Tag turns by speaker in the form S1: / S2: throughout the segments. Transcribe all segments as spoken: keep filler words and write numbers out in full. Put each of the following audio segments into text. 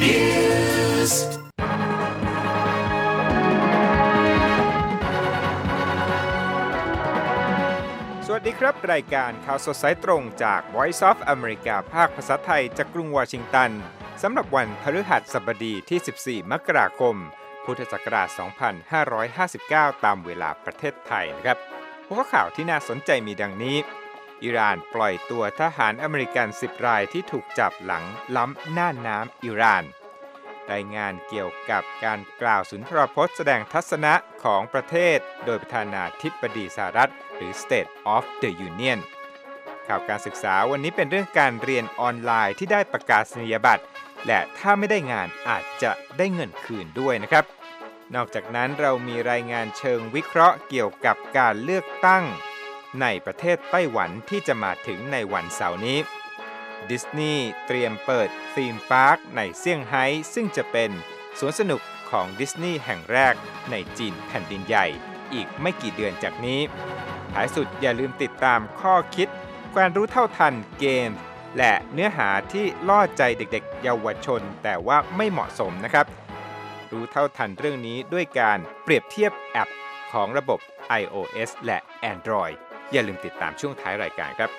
S1: Newsสวัสดีครับรายการข่าวสดสายตรงจาก Voice of America ภาคภาษาไทยจากกรุงวอชิงตันสำหรับวันพฤหัสบดีที่สิบสี่มกราคมพุทธศักราชสองพันห้าร้อยห้าสิบเก้าตามเวลาประเทศไทยนะครับหัวข่าวที่น่าสนใจมีดังนี้อิหร่านปล่อยตัวทหารอเมริกันสิบรายที่ถูกจับหลังล้ำน่านน้ำอิหร่านรายงานเกี่ยวกับการกล่าวสุนทรพจน์แสดงทัศนะของประเทศโดยประธานาธิบดีสหรัฐหรือ State of the Union ข่าวการศึกษาวันนี้เป็นเรื่องการเรียนออนไลน์ที่ได้ประกาศนียบัตรและถ้าไม่ได้งานอาจจะได้เงินคืนด้วยนะครับนอกจากนั้นเรามีรายงานเชิงวิเคราะห์เกี่ยวกับการเลือกตั้งในประเทศไต้หวันที่จะมาถึงในวันเสาร์นี้ดิสนีย์เตรียมเปิดธีมพาร์คในเซี่ยงไฮ้ซึ่งจะเป็นสวนสนุกของดิสนีย์แห่งแรกในจีนแผ่นดินใหญ่อีกไม่กี่เดือนจากนี้ท้ายสุดอย่าลืมติดตามข้อคิดการรู้เท่าทันเกมและเนื้อหาที่ล่อใจเด็กๆเยาวชนแต่ว่าไม่เหมาะสมนะครับรู้เท่าทันเรื่องนี้ด้วยการเปรียบเทียบแอปของระบบ iOS และ Android อย่าลืมติดตามช่วงท้ายรายการครับ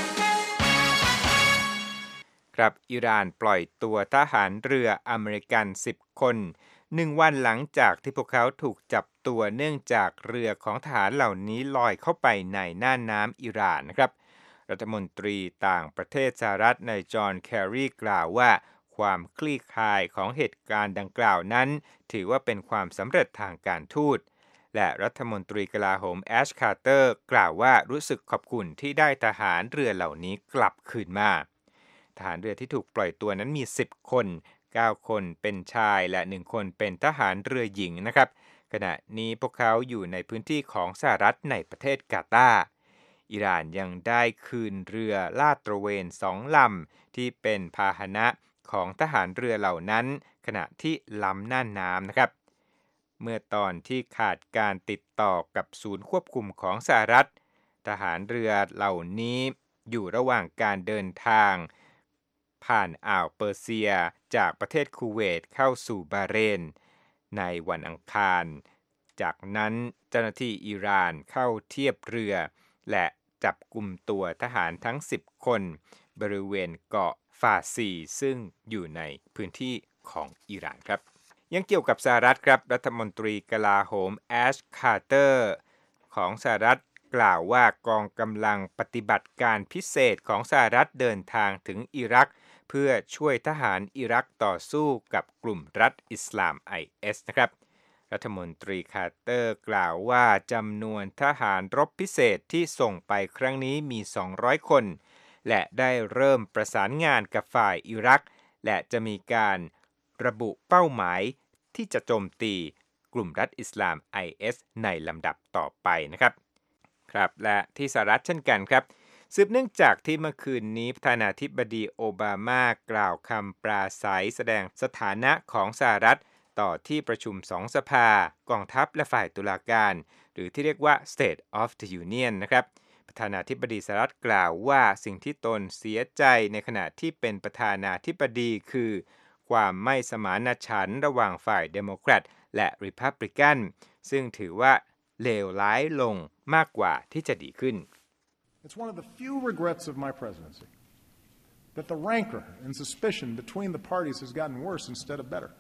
S1: ครับอิหร่านปล่อยตัวทหารเรืออเมริกันสิบคนหนึ่งวันหลังจากที่พวกเขาถูกจับตัวเนื่องจากเรือของทหารเหล่านี้ลอยเข้าไปในน่านน้ำอิหร่านนะครับรัฐมนตรีต่างประเทศสหรัฐนายจอห์นแคร์รีกล่าวว่าความคลี่คลายของเหตุการณ์ดังกล่าวนั้นถือว่าเป็นความสำเร็จทางการทูตและรัฐมนตรีกลาโหมแอชคาร์เตอร์กล่าวว่ารู้สึกขอบคุณที่ได้ทหารเรือเหล่านี้กลับคืนมาทหารเรือที่ถูกปล่อยตัวนั้นมีสิบคนเก้าคนเป็นชายและหนึ่งคนเป็นทหารเรือหญิงนะครับขณะนี้พวกเขาอยู่ในพื้นที่ของสหรัฐในประเทศกาตาร์อิหร่านยังได้คืนเรือลาดตระเวนสองลำที่เป็นพาหนะของทหารเรือเหล่านั้นขณะที่ล้ำน่านน้ำนะครับเมื่อตอนที่ขาดการติดต่อกับศูนย์ควบคุมของสหรัฐทหารเรือเหล่านี้อยู่ระหว่างการเดินทางผ่านอ่าวเปอร์เซียจากประเทศคูเวตเข้าสู่บาห์เรนในวันอังคารจากนั้นเจ้าหน้าที่อิหร่านเข้าเทียบเรือและจับกุมตัวทหารทั้งสิบคนบริเวณเกาะฟาซีซึ่งอยู่ในพื้นที่ของอิหร่านครับยังเกี่ยวกับสหรัฐครับรัฐมนตรีกลาโหมแอชคาร์เตอร์ของสหรัฐกล่าวว่ากองกำลังปฏิบัติการพิเศษของสหรัฐเดินทางถึงอิรักเพื่อช่วยทหารอิรักต่อสู้กับกลุ่มรัฐอิสลาม ไอ เอส นะครับรัฐมนตรีคาร์เตอร์กล่าวว่าจำนวนทหารรบพิเศษที่ส่งไปครั้งนี้มีสองร้อยคนและได้เริ่มประสานงานกับฝ่ายอิรักและจะมีการระบุเป้าหมายที่จะโจมตีกลุ่มรัฐอิสลาม ไอ เอส ในลำดับต่อไปนะครับครับและที่สหรัฐเช่นกันครับสืบเนื่องจากที่เมื่อคืนนี้ประธานาธิบดีโอบามากล่าวคำปราศัยแสดงสถานะของสหรัฐต่อที่ประชุมสองสภากองทัพและฝ่ายตุลาการหรือที่เรียกว่า State of the Union นะครับประธานาธิบดีสหรัฐกล่าวว่าสิ่งที่ตนเสียใจในขณะที่เป็นประธานาธิบดีคือความไม่สมานฉันท์ระหว่างฝ่ายเดโมแครตและริพับลิกันซึ่งถือว่าเลวร้ายลงมากกว่าที่จะดีขึ้น
S2: It's one of the few regrets of my presidency that the rancor and suspicion between the parties has gotten worse instead of better.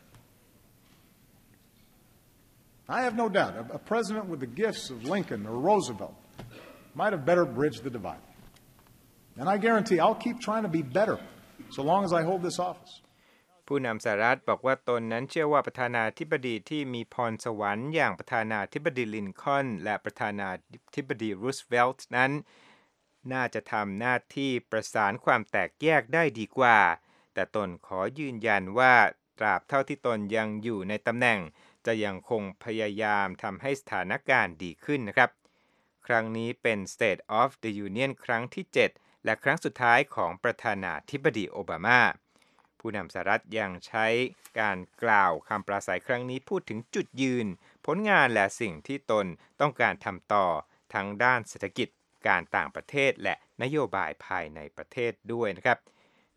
S2: I have no doubt a president with the gifts of Lincoln or Roosevelt might have better bridged the divide. And I guarantee I'll keep trying to be better so long as I hold this office.
S1: ผู้นำสหรัฐบอกว่าตนนั้นเชื่อว่าประธานาธิบดีที่มีพรสวรรค์อย่างประธานาธิบดีลินคอล์นและประธานาธิบดีรูสเวลต์นั้นน่าจะทำหน้าที่ประสานความแตกแยกได้ดีกว่าแต่ตนขอยืนยันว่าตราบเท่าที่ตนยังอยู่ในตำแหน่งจะยังคงพยายามทำให้สถานการณ์ดีขึ้นนะครับครั้งนี้เป็น State of the Union ครั้งที่เจ็ดและครั้งสุดท้ายของประธานาธิบดีโอบามาผู้นำสหรัฐยังใช้การกล่าวคำปราศัยครั้งนี้พูดถึงจุดยืนผลงานและสิ่งที่ตนต้องการทำต่อทั้งด้านเศรษฐกิจการต่างประเทศและนโยบายภายในประเทศด้วยนะครับ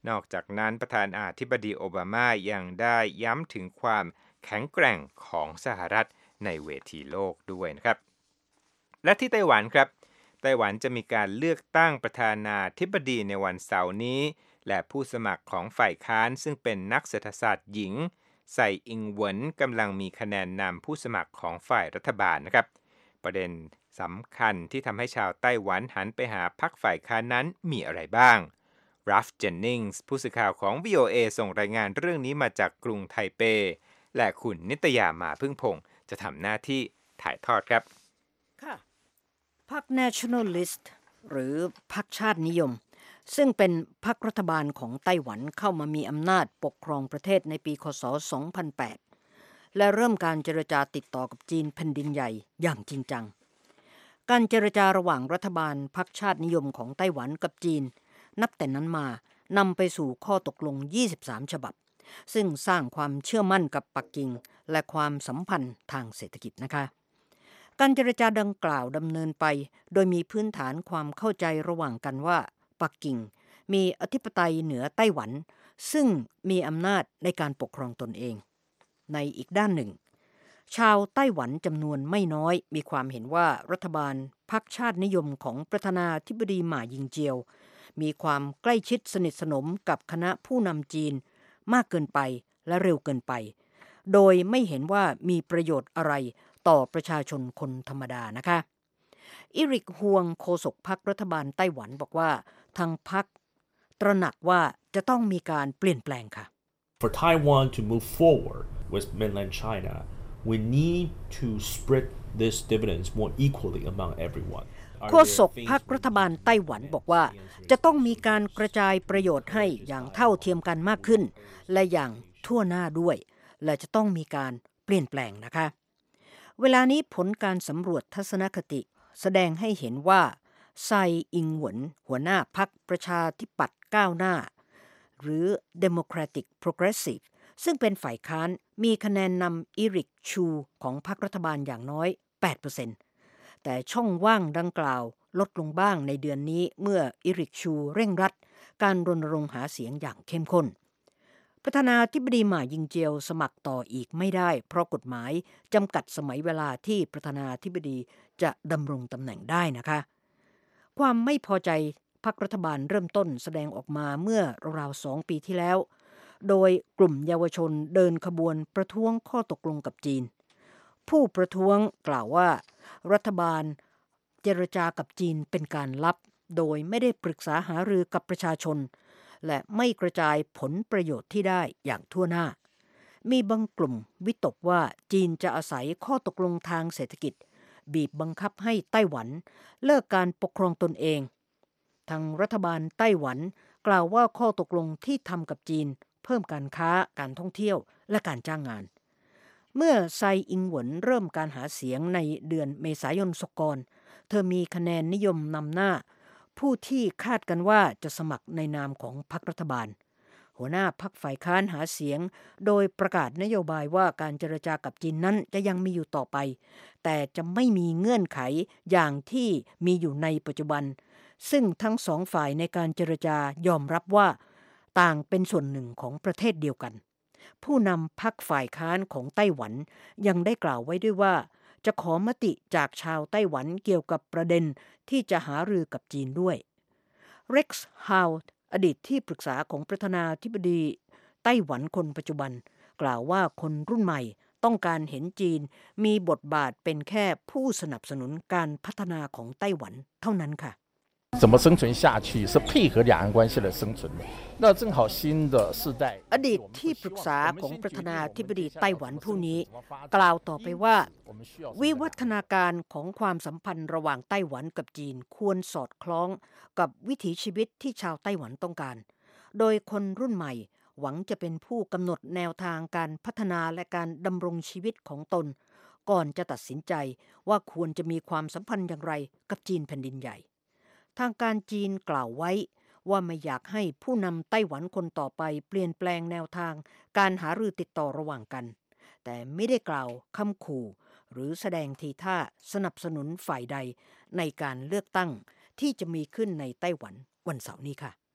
S1: นอกจากนั้นประธานาธิบดีโอบามายังได้ย้ำถึงความแข็งแกร่งของสหรัฐในเวทีโลกด้วยนะครับและที่ไต้หวันครับไต้หวันจะมีการเลือกตั้งประธานาธิบดีในวันเสาร์นี้และผู้สมัครของฝ่ายค้านซึ่งเป็นนักเศรษฐศาสตร์หญิงไซอิงเหวินกำลังมีคะแนนนำผู้สมัครของฝ่ายรัฐบาลนะครับประเด็นสำคัญที่ทำให้ชาวไต้หวันหันไปหาพรรคฝ่ายค้านนั้นมีอะไรบ้างรัฟเจนนิงส์ผู้สื่อข่าวของ วี โอ เอ ส่งรายงานเรื่องนี้มาจากกรุงไทเปและคุณนิตยามาพึ่งพงษ์จะทำหน้าที่ถ่ายทอดครับ
S3: ค่ะพรรค Nationalist หรือพรรคชาตินิยมซึ่งเป็นพรรครัฐบาลของไต้หวันเข้ามามีอำนาจปกครองประเทศในปีคศสองพันแปดและเริ่มการเจรจาติดต่อกับจีนแผ่นดินใหญ่อย่างจริงจังการเจรจาระหว่างรัฐบาลพรรคชาตินิยมของไต้หวันกับจีนนับแต่นั้นมานำไปสู่ข้อตกลงยี่สิบสามฉบับซึ่งสร้างความเชื่อมั่นกับปักกิ่งและความสัมพันธ์ทางเศรษฐกิจนะคะการเจรจาดังกล่าวดำเนินไปโดยมีพื้นฐานความเข้าใจระหว่างกันว่าปักกิ่งมีอธิปไตยเหนือไต้หวันซึ่งมีอำนาจในการปกครองตนเองในอีกด้านหนึ่งชาวไต้หวันจำนวนไม่น้อยมีความเห็นว่ารัฐบาลพรรคชาตินิยมของประธานาธิบดีหม่ายิงเจียวมีความใกล้ชิดสนิทสนมกับคณะผู้นำจีนมากเกินไปและเร็วเกินไปโดยไม่เห็นว่ามีประโยชน์อะไรต่อประชาชนคนธรรมดานะคะอิริกฮวงโฆษกพรรครัฐบาลไต้หวันบอกว่าทางพรรคตระหนักว่าจะต้องมีการเปลี่ยนแปลงค่ะ
S4: For Taiwan to move forward with mainland China, we need to spread these dividends more equally among everyone.
S3: โฆษกพรรครัฐบาลไต้หวันบอกว่าจะต้องมีการกระจายประโยชน์ให้อย่างเท่าเทียมกันมากขึ้นและอย่างทั่วหน้าด้วยและจะต้องมีการเปลี่ยนแปลงนะคะเวลานี้ผลการสำรวจทัศนคติแสดงให้เห็นว่าไซอิงเหวินหัวหน้าพรรคประชาธิปัตย์ก้าวหน้าหรือ Democratic Progressive ซึ่งเป็นฝ่ายค้านมีคะแนนนำอิริกชูของพรรครัฐบาลอย่างน้อย แปดเปอร์เซ็นต์ แต่ช่องว่างดังกล่าวลดลงบ้างในเดือนนี้เมื่ออิริกชูเร่งรัดการรณรงค์หาเสียงอย่างเข้มข้นประธานาธิบดีหม่ายิงเจียวสมัครต่ออีกไม่ได้เพราะกฎหมายจำกัดสมัยเวลาที่ประธานาธิบดีจะดำรงตำแหน่งได้นะคะความไม่พอใจพรรครัฐบาลเริ่มต้นแสดงออกมาเมื่อราวๆสองปีที่แล้วโดยกลุ่มเยาวชนเดินขบวนประท้วงข้อตกลงกับจีนผู้ประท้วงกล่าวว่ารัฐบาลเจรจากับจีนเป็นการลับโดยไม่ได้ปรึกษาหารือกับประชาชนและไม่กระจายผลประโยชน์ที่ได้อย่างทั่วหน้ามีบางกลุ่มวิตกว่าจีนจะอาศัยข้อตกลงทางเศรษฐกิจบีบบังคับให้ไต้หวันเลิกการปกครองตนเองทางรัฐบาลไต้หวันกล่าวว่าข้อตกลงที่ทำกับจีนเพิ่มการค้าการท่องเที่ยวและการจ้างงานเมื่อไซอิงเหวินเริ่มการหาเสียงในเดือนเมษายนศกรเธอมีคะแนนนิยมนำหน้าผู้ที่คาดกันว่าจะสมัครในนามของพรรครัฐบาลหัวหน้าพรรคฝ่ายค้านหาเสียงโดยประกาศนโยบายว่าการเจรจากับจีนนั้นจะยังมีอยู่ต่อไปแต่จะไม่มีเงื่อนไขอย่างที่มีอยู่ในปัจจุบันซึ่งทั้งสองฝ่ายในการเจรจายอมรับว่าต่างเป็นส่วนหนึ่งของประเทศเดียวกันผู้นำพรรคฝ่ายค้านของไต้หวันยังได้กล่าวไว้ด้วยว่าจะขอมติจากชาวไต้หวันเกี่ยวกับประเด็นที่จะหารือกับจีนด้วยเร็กซ์ฮาวอดีตที่ปรึกษาของประธานาธิบดีไต้หวันคนปัจจุบันกล่าวว่าคนรุ่นใหม่ต้องการเห็นจีนมีบทบาทเป็นแค่ผู้สนับสนุนการพัฒนาของไต้หวันเท่านั้นค่ะ
S5: 怎么生存下去是配合两岸关系来生存的那正好新的世代
S3: อดีตที่ปรึกษาของประธานาธิบดีไต้หวันผู้นี้กล่าวต่อไปว่าวิวัฒนาการของความสัมพันธ์ระหว่างไต้หวันกับจีนควรสอดคล้องกับวิถีชีวิตที่ชาวไต้หวันต้องการโดยคนรุ่นใหม่หวังจะเป็นผู้กำหนดแนวทางการพัฒนาและการดำรงชีวิตของตนก่อนจะตัดสินใจว่าควรจะมีความสัมพันธ์อย่างไรกับจีนแผ่นดินใหญ่ทางการจีนกล่าวไว้ว่าไม่อยากให้ผู้นำไต้หวันคนต่อไปเปลี่ยนแปลงแนวทางการหารือติดต่อระหว่างกันแต่ไม่ได้กล่าวคำขู่หรือแสดงทีท่าสนับสนุนฝ่ายใดในการเลือกตั้งที่จะมีขึ้นในไต้หวันวันเสาร์นี้ค่ะ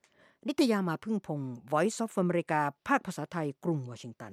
S3: นิตยามาพึ่งพงศ์ Voice of America ภาคภาษาไทยกรุงวอชิงตัน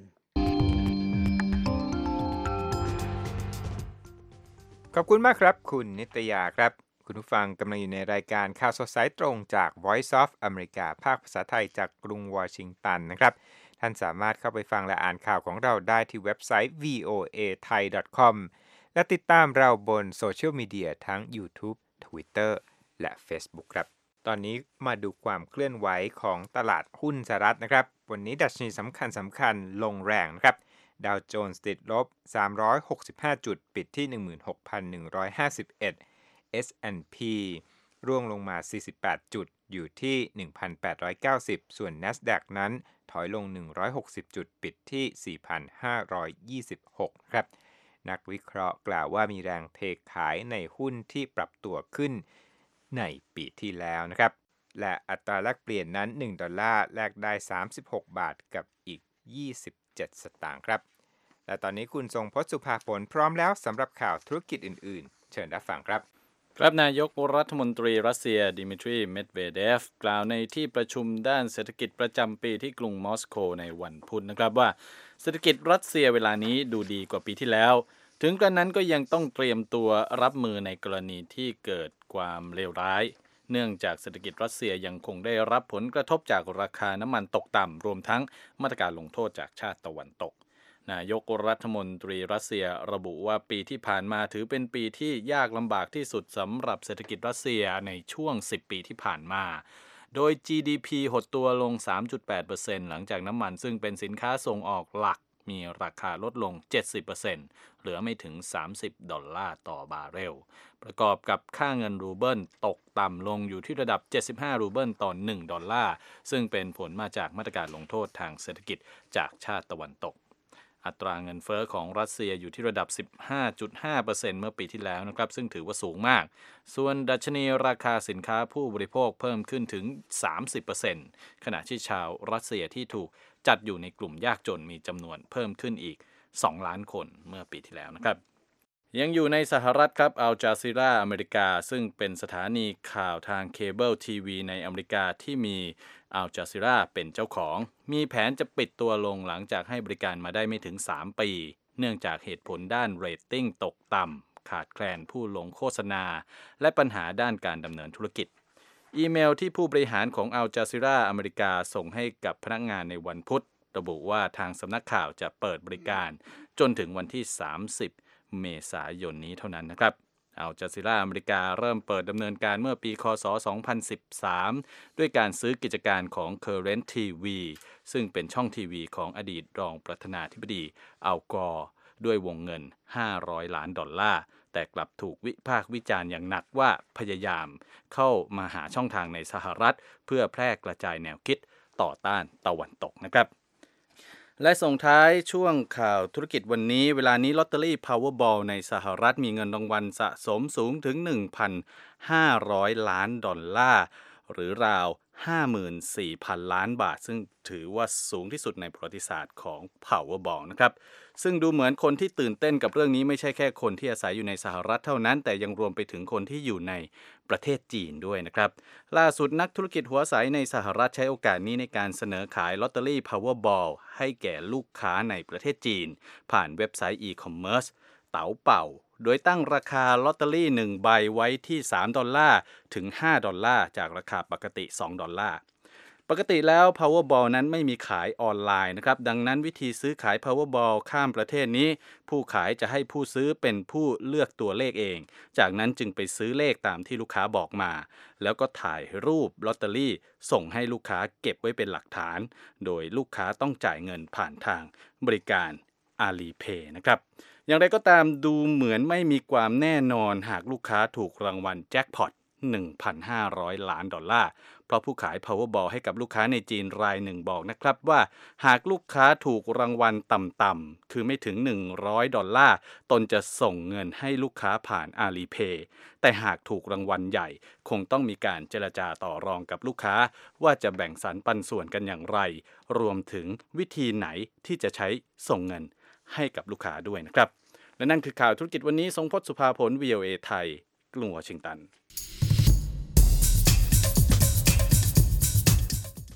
S1: ขอบคุณมากครับคุณนิตยาครับคุณผู้ฟังกำลังอยู่ในรายการข่าวสดสายตรงจาก Voice of America ภาคภาษาไทยจากกรุงวอชิงตันนะครับท่านสามารถเข้าไปฟังและอ่านข่าวของเราได้ที่เว็บไซต์ วี โอ เอ ไทย ดอท คอม และติดตามเราบนโซเชียลมีเดียทั้ง YouTube Twitter และ Facebook ครับตอนนี้มาดูความเคลื่อนไหวของตลาดหุ้นสหรัฐนะครับวันนี้ดัชนีสำคัญสำคัญลงแรงนะครับดาวโจนส์ติดลบสามร้อยหกสิบห้าจุดปิดที่ หนึ่งหมื่นหกพันหนึ่งร้อยห้าสิบเอ็ด เอส แอนด์ พี ร่วงลงมาสี่สิบแปดจุดอยู่ที่ หนึ่งพันแปดร้อยเก้าสิบ ส่วน NASDAQ นั้นถอยลงหนึ่งร้อยหกสิบจุดปิดที่ สี่พันห้าร้อยยี่สิบหก ครับนักวิเคราะห์กล่าวว่ามีแรงเทขายในหุ้นที่ปรับตัวขึ้นในปีที่แล้วนะครับและอัตราแลกเปลี่ยนนั้นหนึ่งดอลลาร์แลกได้สามสิบหกบาทกับอีกยี่สิบเจ็ดสตางค์ครับและตอนนี้คุณทรงพจน์สุภาผลพร้อมแล้วสำหรับข่าวธุรกิจอื่นๆเชิญรับฟังครับ
S6: ครับนายกรัฐมนตรีรัสเซียดิมิทรีเมดเวเดฟกล่าวในที่ประชุมด้านเศรษฐกิจประจำปีที่กรุงมอสโกในวันพุธนะครับว่าเศรษฐกิจรัสเซียเวลานี้ดูดีกว่าปีที่แล้วถึงกระนั้นก็ยังต้องเตรียมตัวรับมือในกรณีที่เกิดความเลวร้ายเนื่องจากเศรษฐกิจรัสเซียยังคงได้รับผลกระทบจากราคาน้ำมันตกต่ำรวมทั้งมาตรการลงโทษจากชาติตะวันตกนายกรัฐมนตรีรัสเซียระบุว่าปีที่ผ่านมาถือเป็นปีที่ยากลำบากที่สุดสำหรับเศรษฐกิจรัสเซียในช่วงสิบปีที่ผ่านมาโดย จี ดี พี หดตัวลง สามจุดแปดเปอร์เซ็นต์ หลังจากน้ำมันซึ่งเป็นสินค้าส่งออกหลักมีราคาลดลง เจ็ดสิบเปอร์เซ็นต์ เหลือไม่ถึงสามสิบดอลลาร์ต่อบาร์เรลประกอบกับค่าเงินรูเบิลตกต่ำลงอยู่ที่ระดับเจ็ดสิบห้ารูเบิลต่อหนึ่งดอลลาร์ซึ่งเป็นผลมาจากมาตรการลงโทษทางเศรษฐกิจจากชาติตะวันตกอัตราเงินเฟ้อของรัสเซียอยู่ที่ระดับ สิบห้าจุดห้าเปอร์เซ็นต์ เมื่อปีที่แล้วนะครับซึ่งถือว่าสูงมากส่วนดัชนีราคาสินค้าผู้บริโภคเพิ่มขึ้นถึง สามสิบเปอร์เซ็นต์ ขณะที่ชาวรัสเซียที่ถูกจัดอยู่ในกลุ่มยากจนมีจำนวนเพิ่มขึ้นอีกสองล้านคนเมื่อปีที่แล้วนะครับยังอยู่ในสหรัฐครับอัลจาซีราอเมริกาซึ่งเป็นสถานีข่าวทางเคเบิลทีวีในอเมริกาที่มีอัลจาซีราเป็นเจ้าของมีแผนจะปิดตัวลงหลังจากให้บริการมาได้ไม่ถึงสามปีเนื่องจากเหตุผลด้านเรตติ้งตกต่ำขาดแคลนผู้ลงโฆษณาและปัญหาด้านการดำเนินธุรกิจอีเมลที่ผู้บริหารของอัลจาซีราอเมริกาส่งให้กับพนักงานในวันพุธระบุว่าทางสำนักข่าวจะเปิดบริการจนถึงวันที่สามสิบเมษายนนี้เท่านั้นนะครับอัลจาซีราอเมริกาเริ่มเปิดดำเนินการเมื่อปีคศสองพันสิบสามด้วยการซื้อกิจการของ Current ที วี ซึ่งเป็นช่องทีวีของอดีตรองประธานาธิบดีอัลกอร์ด้วยวงเงินห้าร้อยล้านดอลลาร์แต่กลับถูกวิพากษ์วิจารณ์อย่างหนักว่าพยายามเข้ามาหาช่องทางในสหรัฐเพื่อแพร่กระจายแนวคิดต่อต้านตะวันตกนะครับและส่งท้ายช่วงข่าวธุรกิจวันนี้เวลานี้ลอตเตอรี่ Powerball ในสหรัฐมีเงินรางวัลสะสมสูงถึง หนึ่งพันห้าร้อยล้านดอลลาร์หรือราว ห้าหมื่นสี่พันล้านบาทซึ่งถือว่าสูงที่สุดในประวัติศาสตร์ของ Powerball นะครับซึ่งดูเหมือนคนที่ตื่นเต้นกับเรื่องนี้ไม่ใช่แค่คนที่อาศัยอยู่ในสหรัฐเท่านั้นแต่ยังรวมไปถึงคนที่อยู่ในประเทศจีนด้วยนะครับล่าสุดนักธุรกิจหัวใสในสหรัฐใช้โอกาสนี้ในการเสนอขายลอตเตอรี่ Powerball ให้แก่ลูกค้าในประเทศจีนผ่านเว็บไซต์อีคอมเมิร์ซเต๋าเป่าโดยตั้งราคาลอตเตอรี่หนึ่งใบไว้ที่สามดอลลาร์ถึงห้าดอลลาร์จากราคาปกติสองดอลลาร์ปกติแล้ว Powerball นั้นไม่มีขายออนไลน์นะครับดังนั้นวิธีซื้อขาย Powerball ข้ามประเทศนี้ผู้ขายจะให้ผู้ซื้อเป็นผู้เลือกตัวเลขเองจากนั้นจึงไปซื้อเลขตามที่ลูกค้าบอกมาแล้วก็ถ่ายรูปลอตเตอรี่ส่งให้ลูกค้าเก็บไว้เป็นหลักฐานโดยลูกค้าต้องจ่ายเงินผ่านทางบริการ Alipay นะครับอย่างไรก็ตามดูเหมือนไม่มีความแน่นอนหากลูกค้าถูกรางวัลแจ็คพอต หนึ่งพันห้าร้อย ล้านดอลลาร์เพราะผู้ขาย Powerball ให้กับลูกค้าในจีนรายหนึ่งบอกนะครับว่าหากลูกค้าถูกรางวัลต่ำๆคือไม่ถึงหนึ่งร้อยดอลลาร์ตนจะส่งเงินให้ลูกค้าผ่าน Alipay แต่หากถูกรางวัลใหญ่คงต้องมีการเจรจาต่อรองกับลูกค้าว่าจะแบ่งสรรปันส่วนกันอย่างไรรวมถึงวิธีไหนที่จะใช้ส่งเงินให้กับลูกค้าด้วยนะครับและนั่นคือข่าวธุรกิจวันนี้ทรงพจน์สุภาผล วี โอ เอ ไทยกรุงวอชิงตัน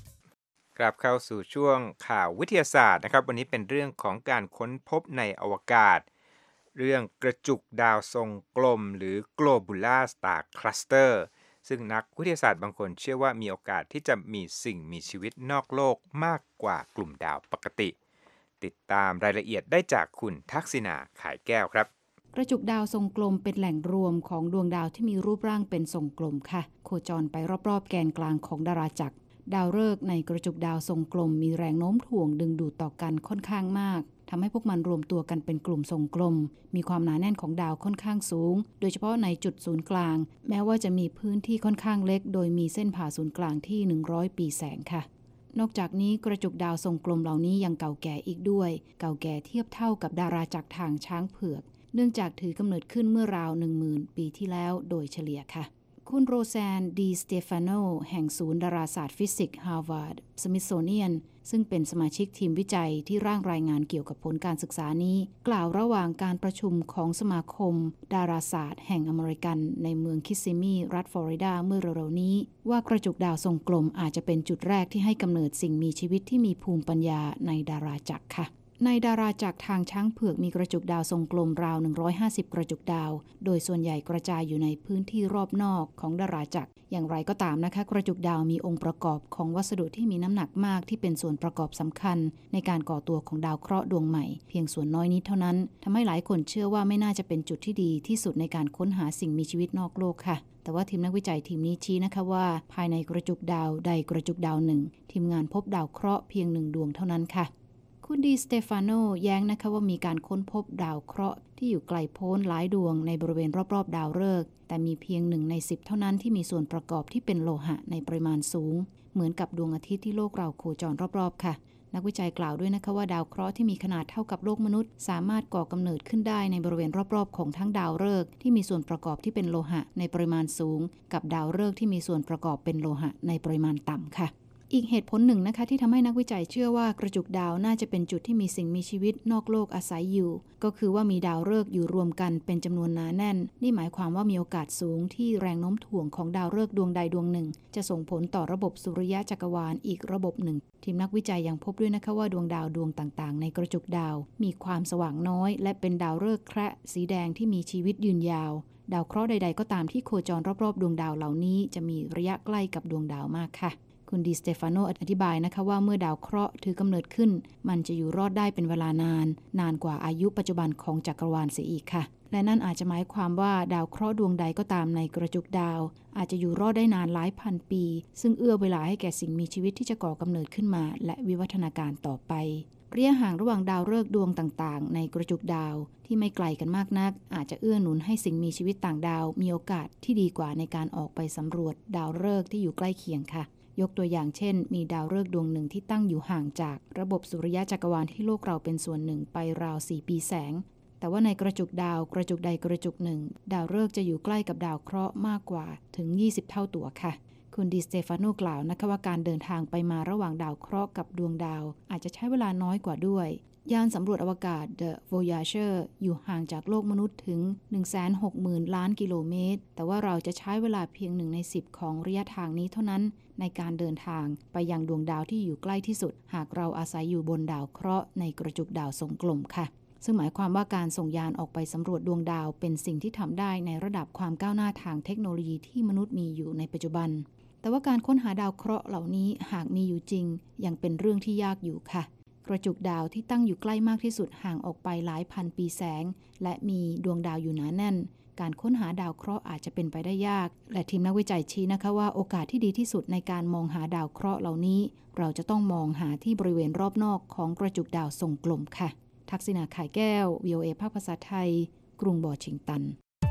S1: กลับเข้าสู่ช่วงข่าววิทยาศาสตร์นะครับวันนี้เป็นเรื่องของการค้นพบในอวกาศเรื่องกระจุกดาวทรงกลมหรือ Globular Star Cluster ซึ่งนักวิทยาศาสตร์บางคนเชื่อว่ามีโอกาสที่จะมีสิ่งมีชีวิตนอกโลกมากกว่ากลุ่มดาวปกติติดตามรายละเอียดได้จากคุณทักษิณาขายแก้วครับ
S7: กระจุกดาวทรงกลมเป็นแหล่งรวมของดวงดาวที่มีรูปร่างเป็นทรงกลมค่ะโคจรไปรอบๆแกนกลางของดาราจักรดาวฤกษ์ในกระจุกดาวทรงกลมมีแรงโน้มถ่วงดึงดูดต่อกันค่อนข้างมากทำให้พวกมันรวมตัวกันเป็นกลุ่มทรงกลมมีความหนาแน่นของดาวค่อนข้างสูงโดยเฉพาะในจุดศูนย์กลางแม้ว่าจะมีพื้นที่ค่อนข้างเล็กโดยมีเส้นผ่าศูนย์กลางที่หนึ่งร้อยปีแสงค่ะนอกจากนี้กระจุกดาวทรงกลมเหล่านี้ยังเก่าแก่อีกด้วยเก่าแก่เทียบเท่ากับดาราจักรทางช้างเผือกเนื่องจากถือกำเนิดขึ้นเมื่อราว หนึ่งหมื่น ปีที่แล้วโดยเฉลี่ยค่ะคุณโรแซนดีสเตฟานโนแห่งศูนย์ดาราศาสตร์ฟิสิกส์ฮาร์วาร์ดสมิธโซเนียนซึ่งเป็นสมาชิกทีมวิจัยที่ร่างรายงานเกี่ยวกับผลการศึกษานี้กล่าวระหว่างการประชุมของสมาคมดาราศาสตร์แห่งอเมริกันในเมืองคิสซิมีรัฐฟลอริดาเมื่อเร็วๆนี้ว่ากระจุกดาวทรงกลมอาจจะเป็นจุดแรกที่ให้กำเนิดสิ่งมีชีวิตที่มีภูมิปัญญาในดาราจักรค่ะในดาราจักรทางช้างเผือกมีกระจุกดาวทรงกลมราวหนึ่งร้อยห้าสิบกระจุกดาวโดยส่วนใหญ่กระจายอยู่ในพื้นที่รอบนอกของดาราจักรอย่างไรก็ตามนะคะกระจุกดาวมีองค์ประกอบของวัสดุที่มีน้ำหนักมากที่เป็นส่วนประกอบสำคัญในการก่อตัวของดาวเคราะห์ดวงใหม่เพียงส่วนน้อยนิดเท่านั้นทำให้หลายคนเชื่อว่าไม่น่าจะเป็นจุดที่ดีที่สุดในการค้นหาสิ่งมีชีวิตนอกโลกค่ะแต่ว่าทีมนักวิจัยทีมนี้ชี้นะคะว่าภายในกระจุกดาวใดกระจุกดาวหนึ่งทีมงานพบดาวเคราะห์เพียงหนึ่งดวงเท่านั้นค่ะคุณดีสเตฟานโนแย้งนะคะว่ามีการค้นพบดาวเคราะห์ที่อยู่ไกลโพ้นหลายดวงในบริเวณรอบๆดาวฤกษ์แต่มีเพียงหนึ่งในสิบเท่านั้นที่มีส่วนประกอบที่เป็นโลหะในปริมาณสูงเหมือนกับดวงอาทิตย์ที่โลกเราโคจรรอบๆค่ะนักวิจัยกล่าวด้วยนะคะว่าดาวเคราะห์ที่มีขนาดเท่ากับโลกมนุษย์สามารถก่อกำเนิดขึ้นได้ในบริเวณรอบๆของทั้งดาวฤกษ์ที่มีส่วนประกอบที่เป็นโลหะในปริมาณสูงกับดาวฤกษ์ที่มีส่วนประกอบเป็นโลหะในปริมาณต่ำค่ะอีกเหตุผลหนึ่งนะคะที่ทำให้นักวิจัยเชื่อว่ากระจุกดาวน่าจะเป็นจุดที่มีสิ่งมีชีวิตนอกโลกอาศัยอยู่ก็คือว่ามีดาวฤกษ์อยู่รวมกันเป็นจำนวนหนาแน่นนี่หมายความว่ามีโอกาสสูงที่แรงโน้มถ่วงของดาวฤกษ์ดวงใดดวงหนึ่งจะส่งผลต่อระบบสุริยะจักรวาลอีกระบบหนึ่งทีมนักวิจัยยังพบด้วยนะคะว่าดวงดาวดวงต่างๆในกระจุกดาวมีความสว่างน้อยและเป็นดาวฤกษ์แคระสีแดงที่มีชีวิตยืนยาวดาวเคราะห์ใดๆก็ตามที่โคจรรอบๆดวงดาวเหล่านี้จะมีระยะใกล้กับดวงดาวมากค่ะคุณดิสเตฟานโนอธิบายนะคะว่าเมื่อดาวเคราะห์ถือกำเนิดขึ้นมันจะอยู่รอดได้เป็นเวลานานนานกว่าอายุปัจจุบันของจักรวาลเสียอีกค่ะและนั่นอาจจะหมายความว่าดาวเคราะห์ดวงใดก็ตามในกระจุกดาวอาจจะอยู่รอดได้นานหลายพันปีซึ่งเอื้อเวลาให้แก่สิ่งมีชีวิตที่จะก่อกำเนิดขึ้นมาและวิวัฒนาการต่อไประยะห่างระหว่างดาวฤกษ์ดวงต่างๆในกระจุกดาวที่ไม่ไกลกันมากนักอาจจะเอื้อหนุนให้สิ่งมีชีวิตต่างดาวมีโอกาสที่ดีกว่าในการออกไปสำรวจดาวฤกษ์ที่อยู่ใกล้เคียงค่ะยกตัวอย่างเช่นมีดาวฤกษ์ดวงหนึ่งที่ตั้งอยู่ห่างจากระบบสุริยะจักรวาลที่โลกเราเป็นส่วนหนึ่งไปราวสี่ปีแสงแต่ว่าในกระจุกดาวกระจุกใดกระจุกหนึ่งดาวฤกษ์จะอยู่ใกล้กับดาวเคราะห์มากกว่าถึงยี่สิบเท่าตัวค่ะคุณดิสเตฟานโนกล่าวนะคะว่าการเดินทางไปมาระหว่างดาวเคราะห์กับดวงดาวอาจจะใช้เวลาน้อยกว่าด้วยยานสำรวจอวกาศ The Voyager อยู่ห่างจากโลกมนุษย์ถึง หนึ่งแสนหกหมื่น ล้านกิโลเมตรแต่ว่าเราจะใช้เวลาเพียงหนึ่งในสิบของระยะทางนี้เท่านั้นในการเดินทางไปยังดวงดาวที่อยู่ใกล้ที่สุดหากเราอาศัยอยู่บนดาวเคราะห์ในกระจุกดาวทรงกลมค่ะซึ่งหมายความว่าการส่งยานออกไปสำรวจดวงดาวเป็นสิ่งที่ทำได้ในระดับความก้าวหน้าทางเทคโนโลยีที่มนุษย์มีอยู่ในปัจจุบันแต่ว่าการค้นหาดาวเคราะห์เหล่านี้หากมีอยู่จริงยังเป็นเรื่องที่ยากอยู่ค่ะกระจุกดาวที่ตั้งอยู่ใกล้มากที่สุดห่างออกไปหลายพันปีแสงและมีดวงดาวอยู่หนาแน่นการค้นหาดาวเคราะห์อาจจะเป็นไปได้ยากและทีมนักวิจัยชี้นะคะว่าโอกาสที่ดีที่สุดในการมองหาดาวเคราะห์เหล่านี้เราจะต้องมองหาที่บริเวณรอบนอกของกระจุกดาวทรงกลมค่ะทักษิณา ข่ายแก้ว วี โอ เอ ภาคภาษาไทยกรุงวอชิงตัน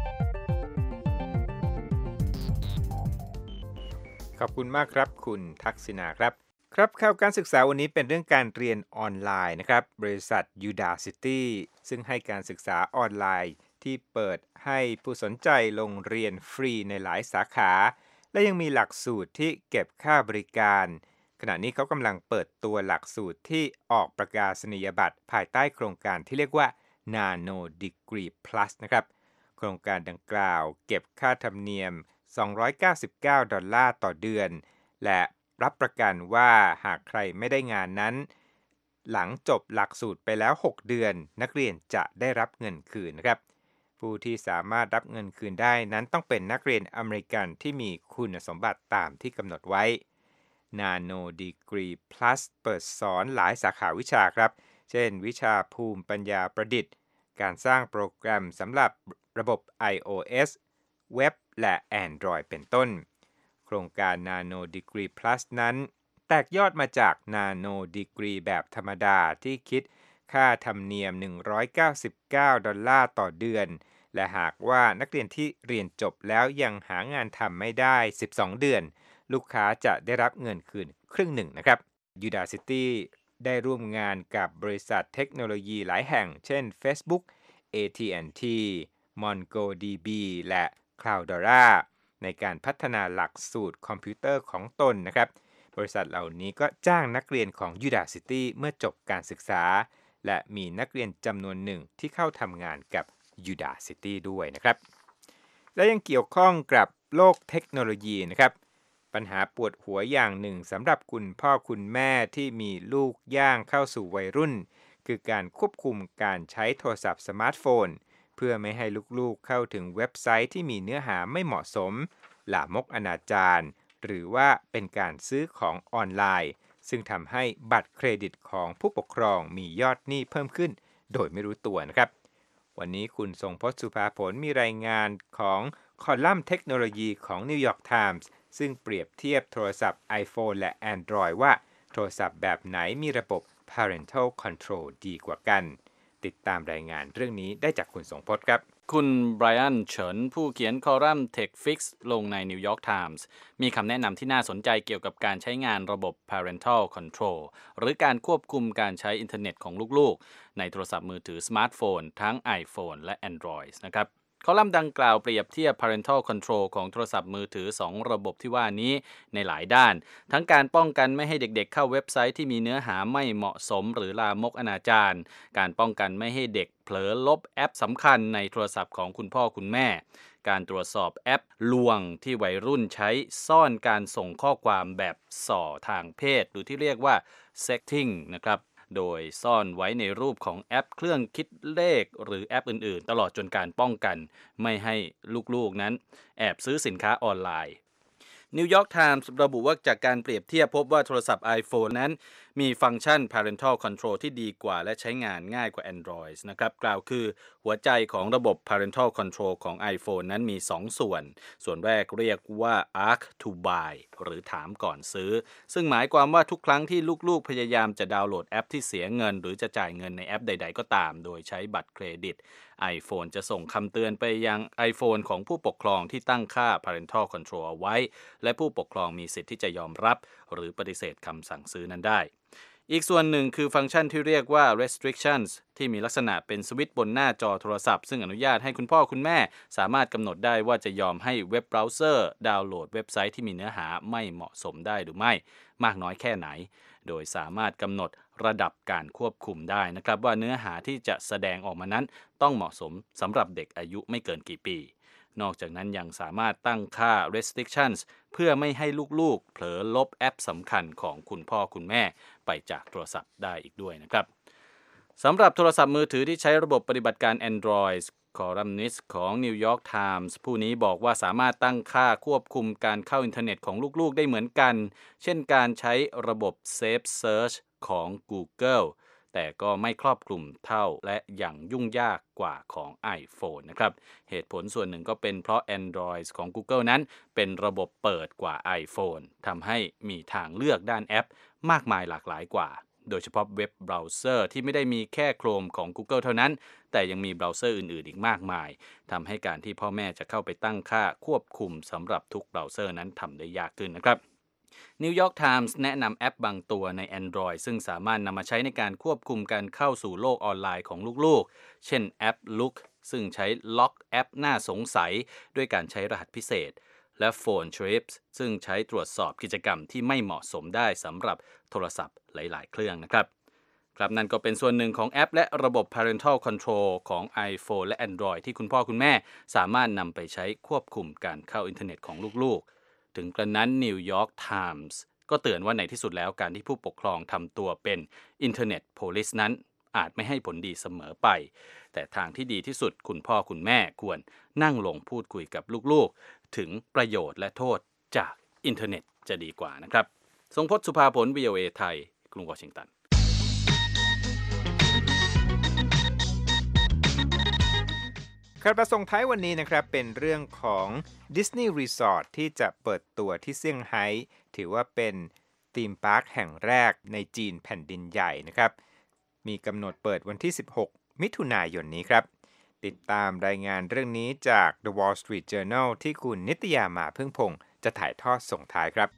S1: ขอบคุณมากครับคุณทักษิณาครับครับข่าวการศึกษาวันนี้เป็นเรื่องการเรียนออนไลน์นะครับบริษัท Udacity ซึ่งให้การศึกษาออนไลน์ที่เปิดให้ผู้สนใจลงเรียนฟรีในหลายสาขาและยังมีหลักสูตรที่เก็บค่าบริการขณะนี้เขากำลังเปิดตัวหลักสูตรที่ออกประกาศนียบัตรภายใต้โครงการที่เรียกว่า Nano Degree Plus นะครับโครงการดังกล่าวเก็บค่าธรรมเนียมสองร้อยเก้าสิบเก้าดอลลาร์ต่อเดือนและรับประกันว่าหากใครไม่ได้งานนั้นหลังจบหลักสูตรไปแล้วหกเดือนนักเรียนจะได้รับเงินคืนนะครับผู้ที่สามารถรับเงินคืนได้นั้นต้องเป็นนักเรียนอเมริกันที่มีคุณสมบัติตามที่กำหนดไว้ Nano Degree Plus เปิดสอนหลายสาขาวิชาครับเช่นวิชาภูมิปัญญาประดิษฐ์การสร้างโปรแกรมสำหรับระบบ iOS เว็บและ Android เป็นต้นโครงการ Nano Degree Plus นั้นแตกยอดมาจาก Nano Degree แบบธรรมดาที่คิดค่าธรรมเนียมหนึ่งร้อยเก้าสิบเก้าดอลลาร์ต่อเดือนและหากว่านักเรียนที่เรียนจบแล้วยังหางานทำไม่ได้สิบสองเดือนลูกค้าจะได้รับเงินคืนครึ่งหนึ่งนะครับ Udacity ได้ร่วมงานกับบริษัทเทคโนโลยีหลายแห่งเช่น Facebook เอ ที แอนด์ ที MongoDB และ Cloudera ในการพัฒนาหลักสูตรคอมพิวเตอร์ของตนนะครับบริษัทเหล่านี้ก็จ้างนักเรียนของ Udacity เมื่อจบการศึกษาและมีนักเรียนจำนวนหนึ่งที่เข้าทำงานกับ Udacity ด้วยนะครับและยังเกี่ยวข้องกับโลกเทคโนโลยีนะครับปัญหาปวดหัวอย่างหนึ่งสำหรับคุณพ่อคุณแม่ที่มีลูกย่างเข้าสู่วัยรุ่นคือการควบคุมการใช้โทรศัพท์สมาร์ทโฟนเพื่อไม่ให้ลูกๆเข้าถึงเว็บไซต์ที่มีเนื้อหาไม่เหมาะสมลามกอนาจารหรือว่าเป็นการซื้อของออนไลน์ซึ่งทำให้บัตรเครดิตของผู้ปกครองมียอดหนี้เพิ่มขึ้นโดยไม่รู้ตัวนะครับวันนี้คุณทรงพจน์สุภาผลมีรายงานของคอลัมน์เทคโนโลยีของ New York Times ซึ่งเปรียบเทียบโทรศัพท์ iPhone และ Android ว่าโทรศัพท์แบบไหนมีระบบ Parental Control ดีกว่ากันติดตามรายงานเรื่องนี้ได้จากคุณทรงพจน์ครับ
S6: คุณไบรอันเฉินผู้เขียนคอลัมน์ TechFix ลงใน New York Times มีคำแนะนำที่น่าสนใจเกี่ยวกับการใช้งานระบบ Parental Control หรือการควบคุมการใช้อินเทอร์เน็ตของลูกๆในโทรศัพท์มือถือสมาร์ทโฟนทั้ง iPhone และ Android นะครับคอลัมน์ดังกล่าวเปรียบเทียบ Parental Control ของโทรศัพท์มือถือสองระบบที่ว่านี้ในหลายด้านทั้งการป้องกันไม่ให้เด็กๆเข้าเว็บไซต์ที่มีเนื้อหาไม่เหมาะสมหรือลามกอนาจารการป้องกันไม่ให้เด็กเผลอลบแอปสำคัญในโทรศัพท์ของคุณพ่อคุณแม่การตรวจสอบแอปลวงที่วัยรุ่นใช้ซ่อนการส่งข้อความแบบส่อทางเพศหรือที่เรียกว่า sexting นะครับโดยซ่อนไว้ในรูปของแอปเครื่องคิดเลขหรือแอปอื่นๆตลอดจนการป้องกันไม่ให้ลูกๆนั้นแอบซื้อสินค้าออนไลน์ New York Times ระบุว่าจากการเปรียบเทียบพบว่าโทรศัพท์ iPhone นั้นมีฟังก์ชัน Parental Control ที่ดีกว่าและใช้งานง่ายกว่า Android นะครับกล่าวคือหัวใจของระบบ Parental Control ของ iPhone นั้นมีสองส่วนส่วนแรกเรียกว่า Ask to Buy หรือถามก่อนซื้อซึ่งหมายความว่าทุกครั้งที่ลูกๆพยายามจะดาวน์โหลดแอปที่เสียเงินหรือจะจ่ายเงินในแอปใดๆก็ตามโดยใช้บัตรเครดิต iPhone จะส่งคำเตือนไปยัง iPhone ของผู้ปกครองที่ตั้งค่า Parental Control เอาไว้และผู้ปกครองมีสิทธิ์ที่จะยอมรับหรือปฏิเสธคำสั่งซื้อนั้นได้อีกส่วนหนึ่งคือฟังก์ชันที่เรียกว่า restrictions ที่มีลักษณะเป็นสวิตช์บนหน้าจอโทรศัพท์ซึ่งอนุญาตให้คุณพ่อคุณแม่สามารถกำหนดได้ว่าจะยอมให้เว็บเบราว์เซอร์ดาวน์โหลดเว็บไซต์ที่มีเนื้อหาไม่เหมาะสมได้หรือไม่มากน้อยแค่ไหนโดยสามารถกำหนดระดับการควบคุมได้นะครับว่าเนื้อหาที่จะแสดงออกมานั้นต้องเหมาะสมสำหรับเด็กอายุไม่เกินกี่ปีนอกจากนั้นยังสามารถตั้งค่า restrictions เพื่อไม่ให้ลูกๆเผลอลบแอปสำคัญของคุณพ่อคุณแม่ไปจากโทรศัพท์ได้อีกด้วยนะครับสำหรับโทรศัพท์มือถือที่ใช้ระบบปฏิบัติการ Android คอลัมนิสต์ของ New York Times ผู้นี้บอกว่าสามารถตั้งค่าควบคุมการเข้าอินเทอร์เน็ตของลูกๆได้เหมือนกันเช่นการใช้ระบบ Safe Search ของ Googleแต่ก็ไม่ครอบคลุมเท่าและอย่างยุ่งยากกว่าของ iPhone นะครับเหตุผลส่วนหนึ่งก็เป็นเพราะ Android ของ Google นั้นเป็นระบบเปิดกว่า iPhone ทำให้มีทางเลือกด้านแอปมากมายหลากหลายกว่าโดยเฉพาะเว็บเบราว์เซอร์ที่ไม่ได้มีแค่ Chrome ของ Google เท่านั้นแต่ยังมีเบราว์เซอร์อื่นๆอีกมากมายทำให้การที่พ่อแม่จะเข้าไปตั้งค่าควบคุมสำหรับทุกเบราว์เซอร์นั้นทำได้ยากขึ้นนะครับNew York Times แนะนำแอปบางตัวใน Android ซึ่งสามารถนำมาใช้ในการควบคุมการเข้าสู่โลกออนไลน์ของลูกๆเช่นแอป Look ซึ่งใช้ล็อกแอปน่าสงสัยด้วยการใช้รหัสพิเศษและ Phone Trips ซึ่งใช้ตรวจสอบกิจกรรมที่ไม่เหมาะสมได้สำหรับโทรศัพท์หลายๆเครื่องนะครับครับนั่นก็เป็นส่วนหนึ่งของแอปและระบบ Parental Control ของ iPhone และ Android ที่คุณพ่อคุณแม่สามารถนำไปใช้ควบคุมการเข้าอินเทอร์เน็ตของลูกๆถึงกระนั้น New York Times ก็เตือนว่าในที่สุดแล้วการที่ผู้ปกครองทำตัวเป็นอินเทอร์เน็ตโพลิสนั้นอาจไม่ให้ผลดีเสมอไปแต่ทางที่ดีที่สุดคุณพ่อคุณแม่ควรนั่งลงพูดคุยกับลูกๆถึงประโยชน์และโทษจากอินเทอร์เน็ตจะดีกว่านะครับทรงพจน์สุภาผล วี โอ เอ ไทยกรุงวอชิงตัน
S1: ข่าวประส่งท้ายวันนี้นะครับเป็นเรื่องของ Disney Resort ที่จะเปิดตัวที่เซี่ยงไฮ้ถือว่าเป็นธีมพาร์คแห่งแรกในจีนแผ่นดินใหญ่นะครับมีกำหนดเปิดวันที่สิบหกมิถุนายนนี้ครับติดตามรายงานเรื่องนี้จาก The Wall Street Journal ที่คุณนิตยามาพึ่งพงษ์จะถ่ายทอดส่งท้ายครับ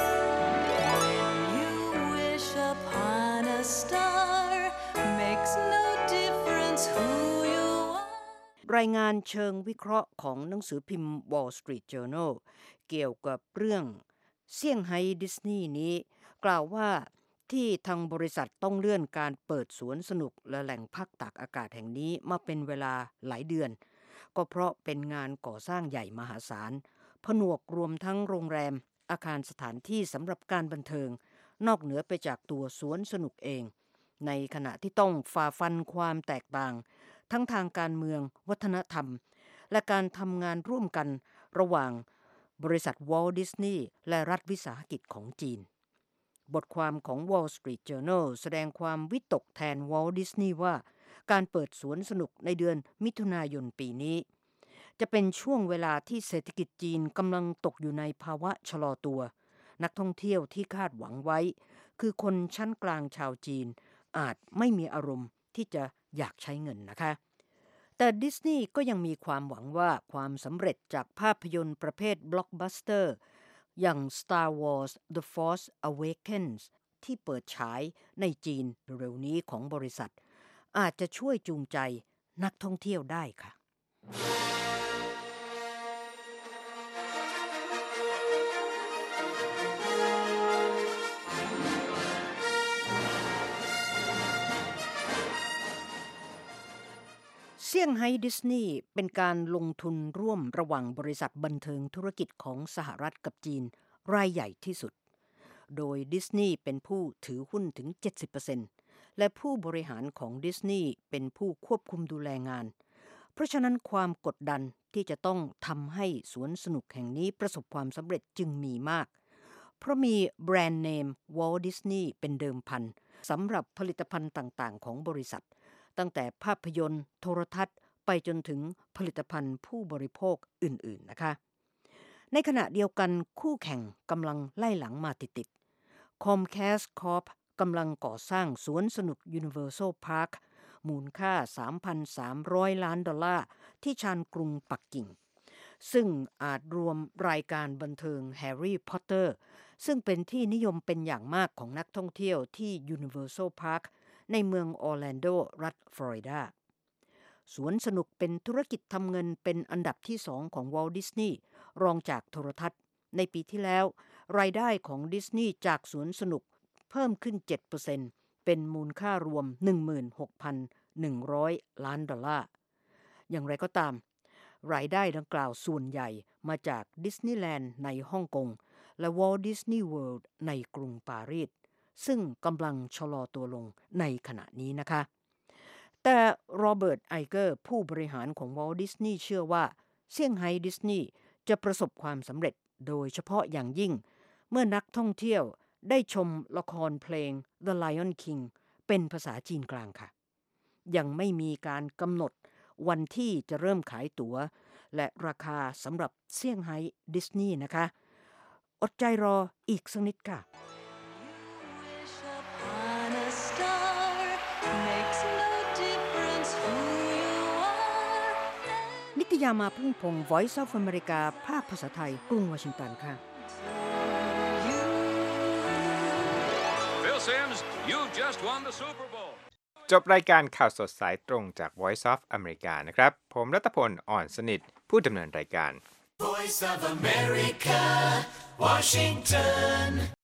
S3: รายงานเชิงวิเคราะห์ของหนังสือพิมพ์ Wall Street Journal เกี่ยวกับเรื่องเซี่ยงไฮ้ดิสนีย์นี้กล่าวว่าที่ทางบริษัทต้องเลื่อนการเปิดสวนสนุกและแหล่งพักตากอากาศแห่งนี้มาเป็นเวลาหลายเดือนก็เพราะเป็นงานก่อสร้างใหญ่มหาศาลผนวกรวมทั้งโรงแรมอาคารสถานที่สำหรับการบันเทิงนอกเหนือไปจากตัวสวนสนุกเองในขณะที่ต้องฝ่าฟันความแตกต่างทั้งทางการเมืองวัฒนธรรมและการทำงานร่วมกันระหว่างบริษัท Walt Disney และรัฐวิสาหกิจของจีนบทความของ Wall Street Journal แสดงความวิตกแทน Walt Disney ว่าการเปิดสวนสนุกในเดือนมิถุนายนปีนี้จะเป็นช่วงเวลาที่เศรษฐกิจจีนกำลังตกอยู่ในภาวะชะลอตัวนักท่องเที่ยวที่คาดหวังไว้คือคนชั้นกลางชาวจีนอาจไม่มีอารมณ์ที่จะอยากใช้เงินนะคะแต่ดิสนีย์ก็ยังมีความหวังว่าความสำเร็จจากภาพยนตร์ประเภทบล็อกบัสเตอร์อย่าง Star Wars The Force Awakens ที่เปิดฉายในจีนเร็วนี้ของบริษัทอาจจะช่วยจูงใจนักท่องเที่ยวได้ค่ะเซี่ยงไฮ้ดิสนีย์เป็นการลงทุนร่วมระหว่างบริษัทบันเทิงธุรกิจของสหรัฐกับจีนรายใหญ่ที่สุดโดยดิสนีย์เป็นผู้ถือหุ้นถึง เจ็ดสิบเปอร์เซ็นต์ และผู้บริหารของดิสนีย์เป็นผู้ควบคุมดูแลงานเพราะฉะนั้นความกดดันที่จะต้องทำให้สวนสนุกแห่งนี้ประสบความสำเร็จจึงมีมากเพราะมีแบรนด์เนม Walt Disney เป็นเดิมพันสำหรับผลิตภัณฑ์ต่างๆของบริษัทตั้งแต่ภาพยนตร์โทรทัศน์ไปจนถึงผลิตภัณฑ์ผู้บริโภคอื่นๆนะคะในขณะเดียวกันคู่แข่งกำลังไล่หลังมาติดๆ Comcast Corp กำลังก่อสร้างสวนสนุก Universal Park มูลค่า สามพันสามร้อย ล้านดอลลาร์ที่ชานกรุงปักกิ่งซึ่งอาจรวมรายการบันเทิง Harry Potter ซึ่งเป็นที่นิยมเป็นอย่างมากของนักท่องเที่ยวที่ Universal Parkในเมืองออร์แลนโดรัฐฟลอริดาสวนสนุกเป็นธุรกิจทำเงินเป็นอันดับที่สองของ Walt Disney รองจากโทรทัศน์ในปีที่แล้วรายได้ของดิสนีย์จากสวนสนุกเพิ่มขึ้น เจ็ดเปอร์เซ็นต์ เป็นมูลค่ารวม หนึ่งหมื่นหกพันหนึ่งร้อย ล้านดอลลาร์อย่างไรก็ตามรายได้ดังกล่าวส่วนใหญ่มาจากดิสนีย์แลนด์ในฮ่องกงและ Walt Disney World ในกรุงปารีสซึ่งกำลังชะลอตัวลงในขณะนี้นะคะแต่โรเบิร์ตไอเกอร์ผู้บริหารของ Walt Disney เชื่อว่าเซี่ยงไฮ้ดิสนีย์จะประสบความสำเร็จโดยเฉพาะอย่างยิ่งเมื่อนักท่องเที่ยวได้ชมละครเพลง The Lion King เป็นภาษาจีนกลางค่ะยังไม่มีการกำหนดวันที่จะเริ่มขายตั๋วและราคาสำหรับเซี่ยงไฮ้ดิสนีย์นะคะอดใจรออีกสักนิดค่ะนิตยามาพึ่งพงศ์ Voice of America ภาคภาษาไทยกรุงวอชิงตันค่ะ
S8: Phil Simms, you just won the Super Bowl.
S1: จบรายการข่าวสดสายตรงจาก Voice of America นะครับผมรัตพลอ่อนสนิทผู้ดำเนินรายการ
S9: Voice of America, Washington